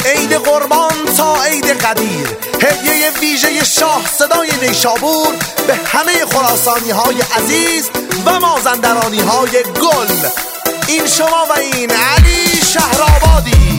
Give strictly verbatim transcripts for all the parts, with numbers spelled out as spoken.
عید قربان تا عید قدیر، هدیه ویژه شاه صدای نیشابور به همه خراسانی های عزیز و مازندرانی های گل. این شما و این علی شهرآبادی.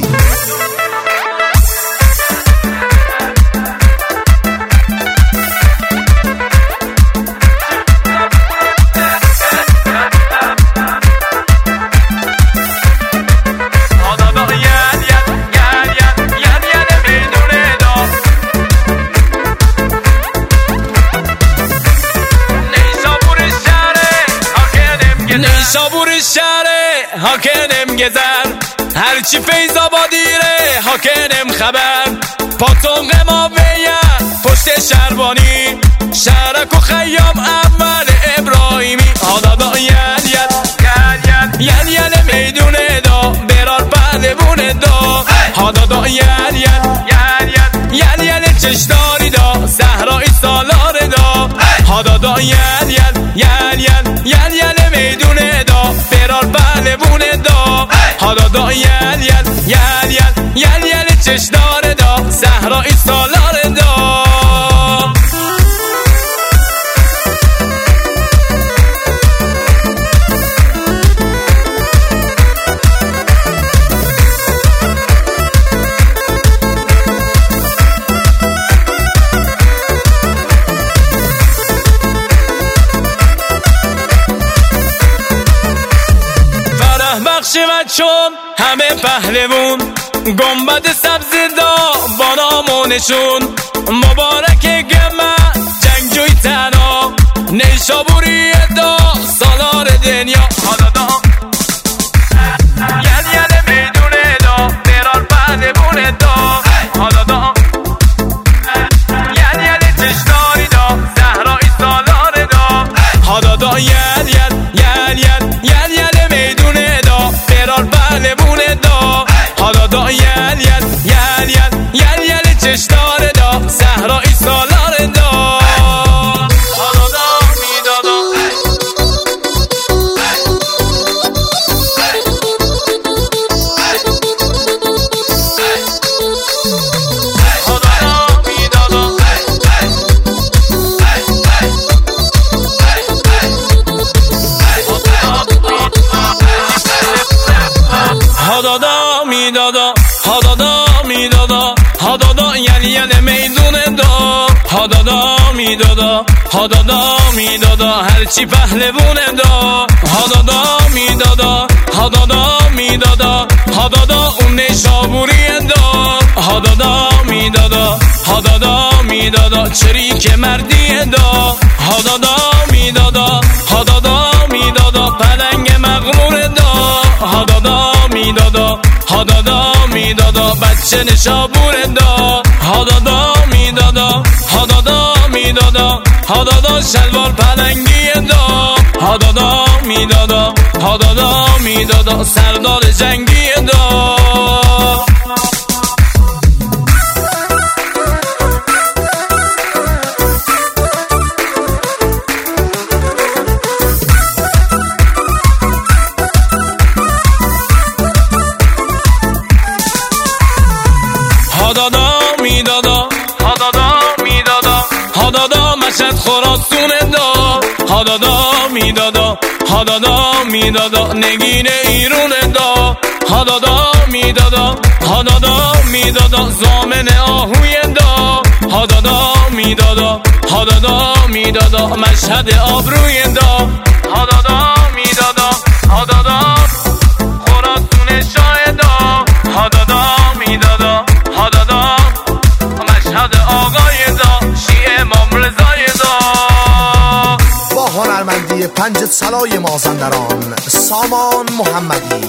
نیشابور شهره حاکنم گذر، هرچی فیض آبادیره حاکنم خبر. پاتونق ما بیان پشت شربانی، شهرک و خیام اول ابراهیمی. آدادا یل یل یل یل میدون دا برار پهلوون دا. آدادا یل یل یل یل چشداری دا صحرای سالار دا. آدادا یل یل یل یل یل میدون دا برار پهلوون دا. آدادا یل یل یل یل یل یل چشدار دا صحرای سالار دا. بخش و چون همه پهلوون، گنبد سبز دا با نام و نشون. مبارک گمه جنگجوی تنها، نیشابوری دا سالار دنیا. حالا یل یل میدون دا برار پهلوون دا. حالا دا یل یل چشداری دا صحرای سالار دا. حالا دا یل یل یل یل یل یل میدون دا برار پهلوون دا. حالا دا یل یل یل یل یل یل چشدار دا صحرای سالار دا. حالا دا میدادا هادادا میدادا هادادا میدادا هادادا یل یل میدون دا. هادادا میدادا هادادا میدادا هرچی پهلوون دا. هادادا میدادا هادادا میدادا هادادا اون نیشابوری دا. هادادا میدادا هادادا میدادا چریک مردی دا. هادادا میدادا هادادا میدادا پلنگ مغرور دا. هادادا میدادا هادادا میدادا بچه نشابور دا. هادادا میدادا هادادا میدادا هادادا شلوار پلنگی دا. هادادا میدادا هادادا میدادا سردار جنگی دا. هادادا میدادا هادادا میدادا هادادا مشهد خراسون دا. هادادا میدادا هادادا میدادا نگین ایرون دا. هادادا میدادا هادادا میدادا زامن آهوی دا. هادادا میدادا هادادا میدادا مشهد آبروی دا. هادادا میدادا هادادا خراسون شاه دا. هادادا میدادا هادادا مشهد آقای دا شیعه امام رضای دا. با هنرمندی پنج سلای مازندران سامان محمدی،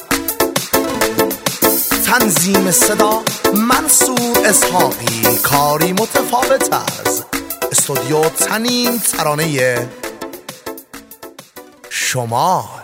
تنظیم صدا منصور اسحاقی، کاری متفاوت از استودیو تنین ترانه شمال.